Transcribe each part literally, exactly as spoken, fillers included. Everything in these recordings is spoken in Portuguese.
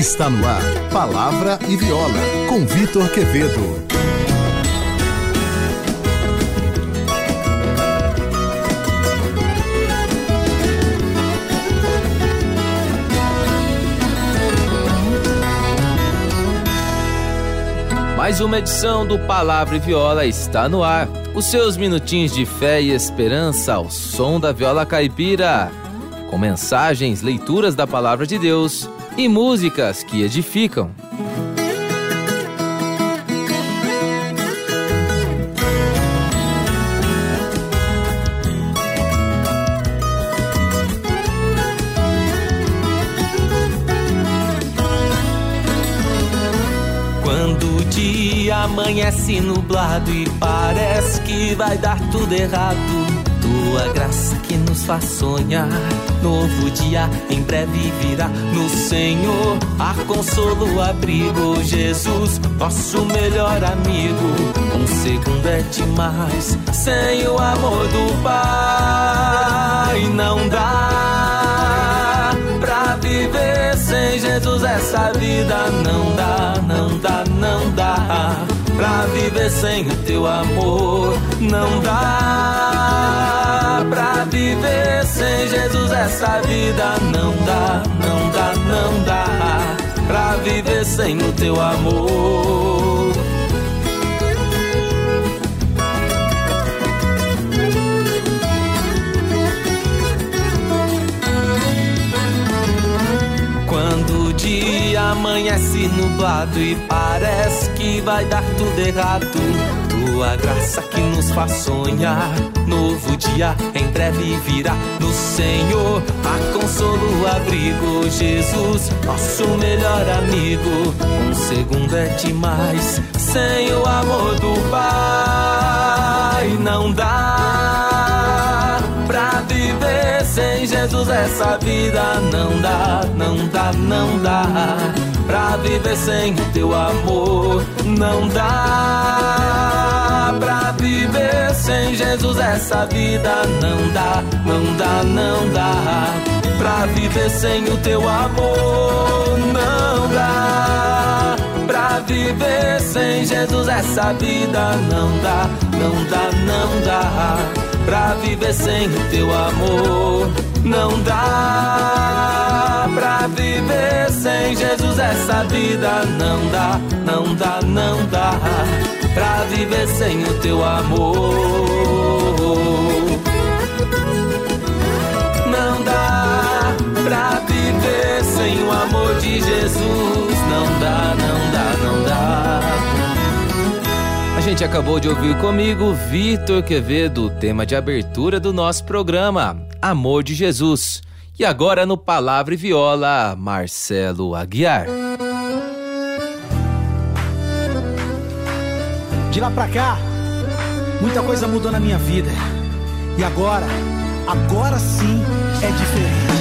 Está no ar, Palavra e Viola, com Vitor Quevedo. Mais uma edição do Palavra e Viola está no ar. Os seus minutinhos de fé e esperança ao som da viola caipira, com mensagens, leituras da Palavra de Deus e músicas que edificam. Quando o dia amanhece nublado e parece que vai dar tudo errado, tua graça que nos faz sonhar, novo dia em breve virá. No Senhor há consolo, abrigo, Jesus, nosso melhor amigo. Um segundo é demais, sem o amor do Pai não dá pra viver. Sem Jesus essa vida não dá, não dá, não dá pra viver sem o teu amor. Não dá pra viver sem Jesus essa vida. Não dá, não dá, não dá pra viver sem o teu amor. Quando o dia amanhece nublado e parece que vai dar tudo errado, tua graça que nos faz sonhar, novo dia em breve virá. No Senhor há consolo, abrigo, Jesus, nosso melhor amigo. Um segundo é demais, sem o amor do Pai não dá pra viver. Sem Jesus essa vida não dá, não dá, não dá pra viver sem o teu amor. Não dá pra viver sem Jesus essa vida. Não dá, não dá, não dá pra viver sem o teu amor. Não dá pra viver sem Jesus essa vida. Não dá, não dá, não dá pra viver sem o teu amor. Não dá pra viver sem Jesus essa vida. Não dá, não dá, não dá pra viver sem o teu amor. Não dá pra viver sem o amor de Jesus. Não dá, não dá, não dá. A gente acabou de ouvir comigo Vitor Quevedo, tema de abertura do nosso programa, Amor de Jesus. E agora no Palavra e Viola, Marcelo Aguiar. De lá pra cá, muita coisa mudou na minha vida. E agora, agora sim é diferente.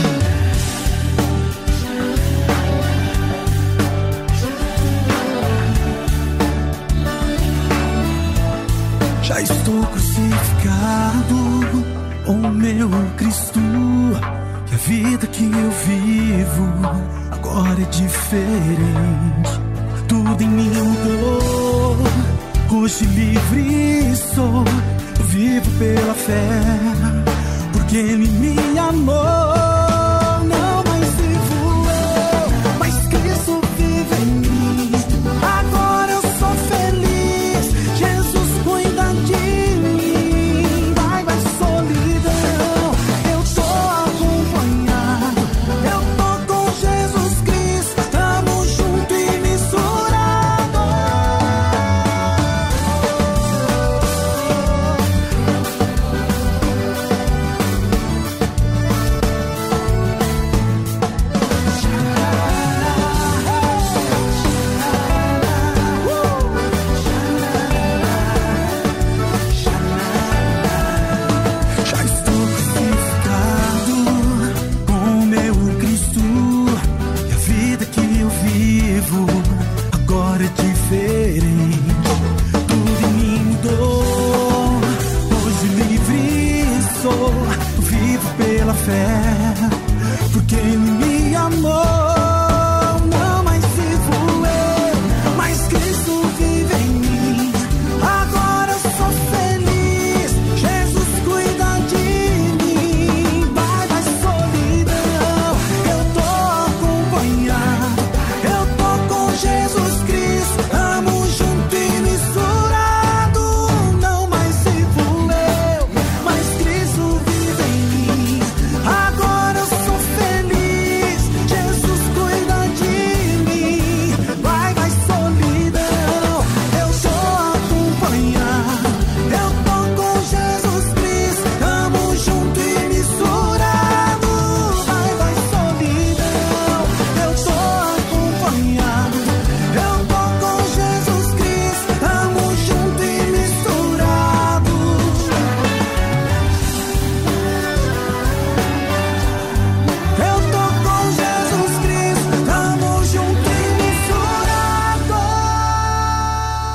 Já estou crucificado com o meu Cristo, e a vida que eu vivo agora é diferente. Tudo em mim mudou, hoje livre sou, eu vivo pela fé, porque Ele me amou. Não mais vivo eu, mas Cristo vive em mim. Agora eu sou feliz, Jesus cuida de mim. Vai, vai solidão, eu tô acompanhado, eu tô com Jesus Cristo, tamo junto e misturado. fé, porque Ele me amou. Não mais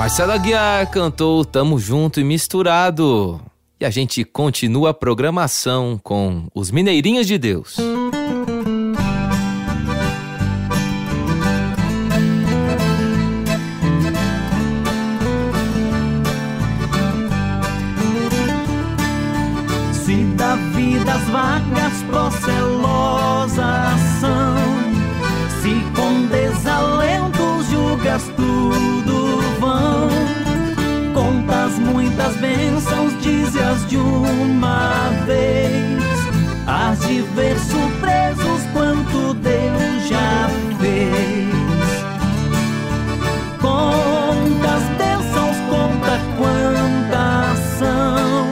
Marcelo Aguiar cantou Tamo Junto e Misturado. E a gente continua a programação com os Mineirinhos de Deus. Se da vida as vagas procelosas são, se com desalentos julgas tudo vão, contas muitas bênçãos, dize-as de uma vez, hás de ver surpresos quanto Deus já fez. Conta as bênçãos, conta quantas são,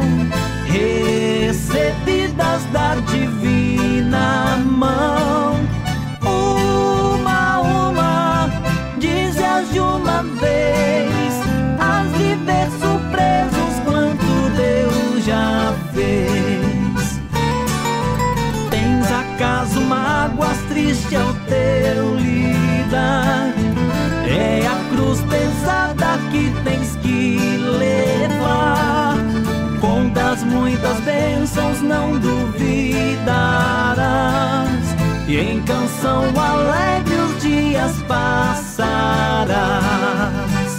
recebidas da divina mão. Uma, uma, dize-as de uma vez, hás de ver surpresos quanto Deus já fez. Tens acaso mágoas, triste é o teu lidar, é a cruz pesada que tens que levar. Contas muitas bênçãos, não duvidarás, e em canção alegre os dias passarás.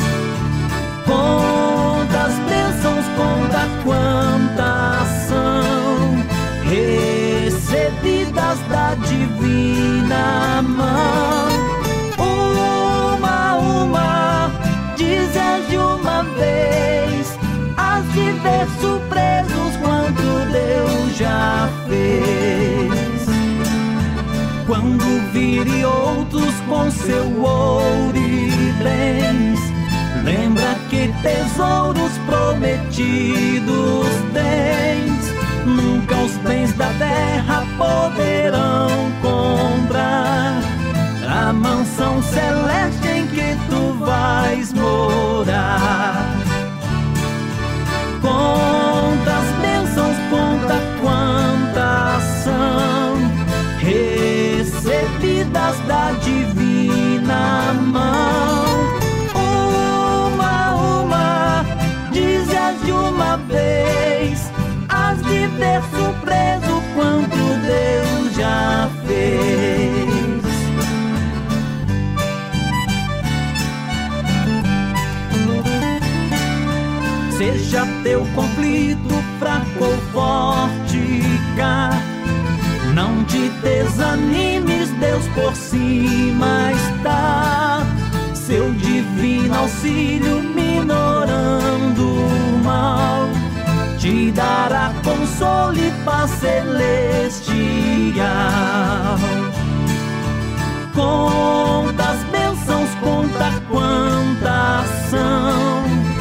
Conta as bênçãos, conta quantas são, recebidas da divina mão. Uma, uma, dize-as de uma vez, hás de ver surpresos quanto Deus já fez. Quando vire outros com seu ouro e bens, lembra que tesouros prometidos tens. Nunca os bens da terra poderão comprar a mansão celeste em que tu vais morar. Conta as bênçãos, conta quantas são, recebidas da divina mão. Uma, uma, dize-as de uma vez, hás de ver surpreso quanto Deus já fez. Seja teu conflito fraco ou forte, cá, não te desanimes, Deus por cima está. Seu divino auxílio minorando o mal, te dará consolo e paz celestial. Conta as bênçãos, conta quantas são,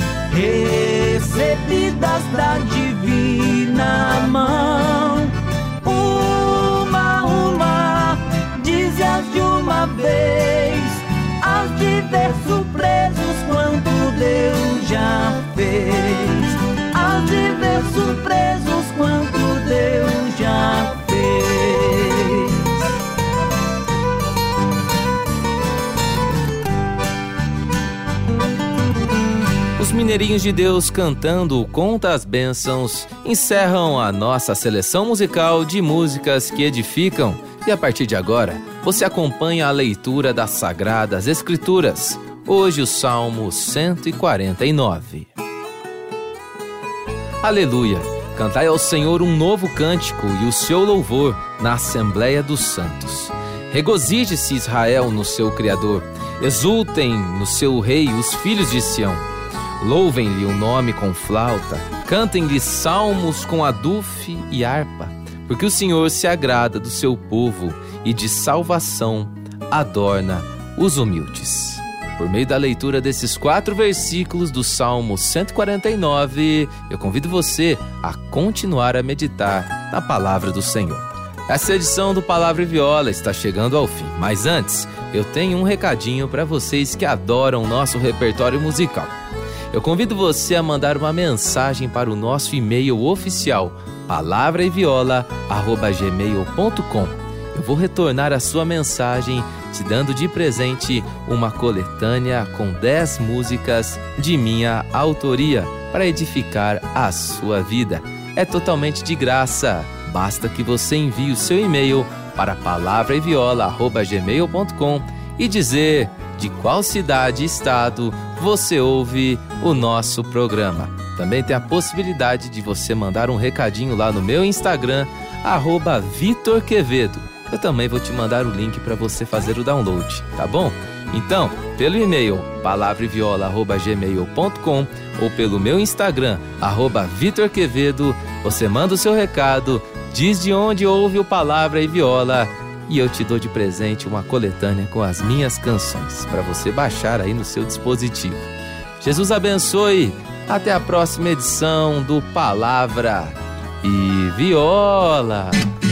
recebidas da divina mão. Uma, uma, dize-as de uma vez, hás de ver surpresos quanto Deus já fez. Hás de ver surpresos quanto Deus já fez. Os Mineirinhos de Deus cantando Conta as Bênçãos encerram a nossa seleção musical de músicas que edificam. E a partir de agora, você acompanha a leitura das Sagradas Escrituras. Hoje o Salmo cento e quarenta e nove. Aleluia! Cantai ao Senhor um novo cântico e o seu louvor na Assembleia dos Santos. Regozije-se Israel no seu Criador. Exultem no seu Rei os filhos de Sião. Louvem-lhe o nome com flauta, cantem-lhe salmos com adufe e harpa, porque o Senhor se agrada do seu povo e de salvação adorna os humildes. Por meio da leitura desses quatro versículos do Salmo cento e quarenta e nove, eu convido você a continuar a meditar na palavra do Senhor. Essa edição do Palavra e Viola está chegando ao fim, mas antes eu tenho um recadinho para vocês que adoram o nosso repertório musical. Eu convido você a mandar uma mensagem para o nosso e-mail oficial, palavra e viola arroba gmail ponto com. Eu vou retornar a sua mensagem te dando de presente uma coletânea com dez músicas de minha autoria para edificar a sua vida. É totalmente de graça. Basta que você envie o seu e-mail para palavra e viola arroba gmail ponto com e dizer de qual cidade e estado você ouve o nosso programa. Também tem a possibilidade de você mandar um recadinho lá no meu Instagram, arroba Vitor Quevedo. Eu também vou te mandar o link para você fazer o download, tá bom? Então, pelo e-mail palavra e viola arroba gmail ponto com ou pelo meu Instagram, arroba Vitor Quevedo, você manda o seu recado, diz de onde ouve o Palavra e Viola e eu te dou de presente uma coletânea com as minhas canções para você baixar aí no seu dispositivo. Jesus abençoe, até a próxima edição do Palavra e Viola.